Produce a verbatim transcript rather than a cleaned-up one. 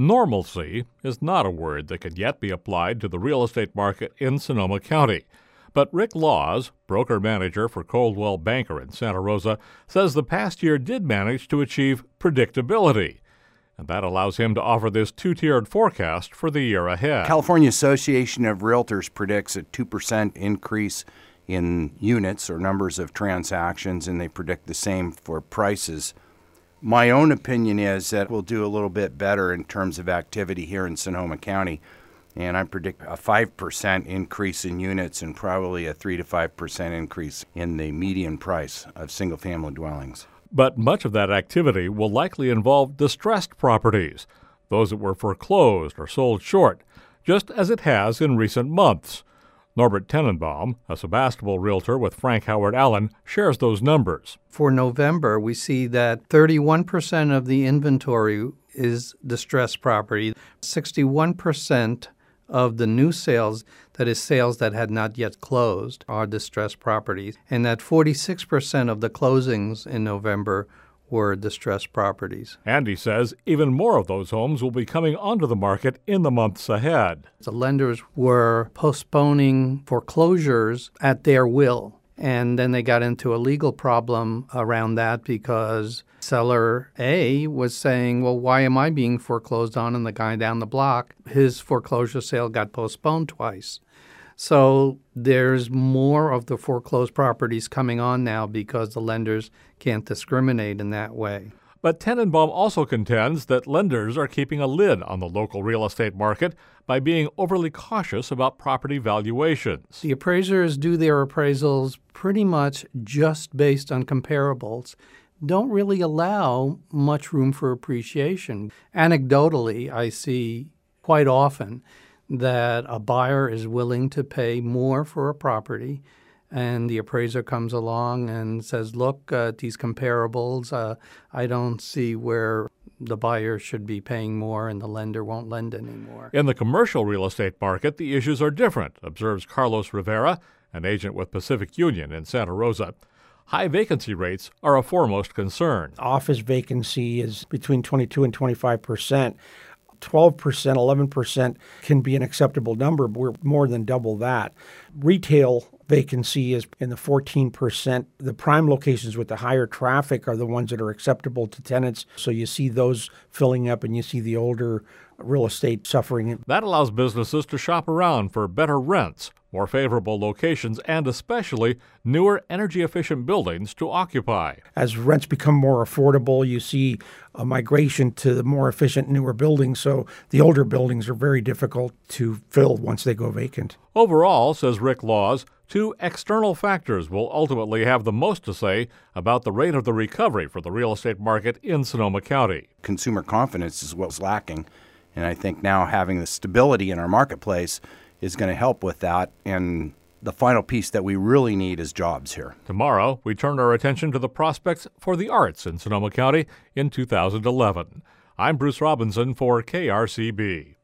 Normalcy is not a word that can yet be applied to the real estate market in Sonoma County. But Rick Laws, broker-manager for Coldwell Banker in Santa Rosa, says the past year did manage to achieve predictability. And that allows him to offer this two-tiered forecast for the year ahead. California Association of Realtors predicts a two percent increase in units or numbers of transactions, and they predict the same for prices. My own opinion is that we'll do a little bit better in terms of activity here in Sonoma County, and I predict a five percent increase in units and probably a three to five percent increase in the median price of single-family dwellings. But much of that activity will likely involve distressed properties, those that were foreclosed or sold short, just as it has in recent months. Norbert Tenenbaum, a Sebastopol realtor with Frank Howard Allen, shares those numbers. For November, we see that thirty-one percent of the inventory is distressed property. sixty-one percent of the new sales, that is sales that had not yet closed, are distressed properties, and that forty-six percent of the closings in November were distressed properties. Andy says even more of those homes will be coming onto the market in the months ahead. The lenders were postponing foreclosures at their will, and then they got into a legal problem around that because seller A was saying, well, why am I being foreclosed on? And the guy down the block, his foreclosure sale got postponed twice. So there's more of the foreclosed properties coming on now because the lenders can't discriminate in that way. But Tenenbaum also contends that lenders are keeping a lid on the local real estate market by being overly cautious about property valuations. The appraisers do their appraisals pretty much just based on comparables, don't really allow much room for appreciation. Anecdotally, I see quite often that a buyer is willing to pay more for a property, and the appraiser comes along and says, look, uh, these comparables, uh, I don't see where the buyer should be paying more and the lender won't lend anymore. In the commercial real estate market, the issues are different, observes Carlos Rivera, an agent with Pacific Union in Santa Rosa. High vacancy rates are a foremost concern. Office vacancy is between twenty-two and twenty-five percent. twelve percent, eleven percent can be an acceptable number, but we're more than double that. Retail vacancy is in the fourteen percent. The prime locations with the higher traffic are the ones that are acceptable to tenants. So you see those filling up and you see the older real estate suffering. That allows businesses to shop around for better rents, more favorable locations, and especially newer energy-efficient buildings to occupy. As rents become more affordable, you see a migration to the more efficient, newer buildings, so the older buildings are very difficult to fill once they go vacant. Overall, says Rick Laws, two external factors will ultimately have the most to say about the rate of the recovery for the real estate market in Sonoma County. Consumer confidence is what's lacking, and I think now having the stability in our marketplace is going to help with that. And the final piece that we really need is jobs here. Tomorrow, we turn our attention to the prospects for the arts in Sonoma County in two thousand eleven. I'm Bruce Robinson for K R C B.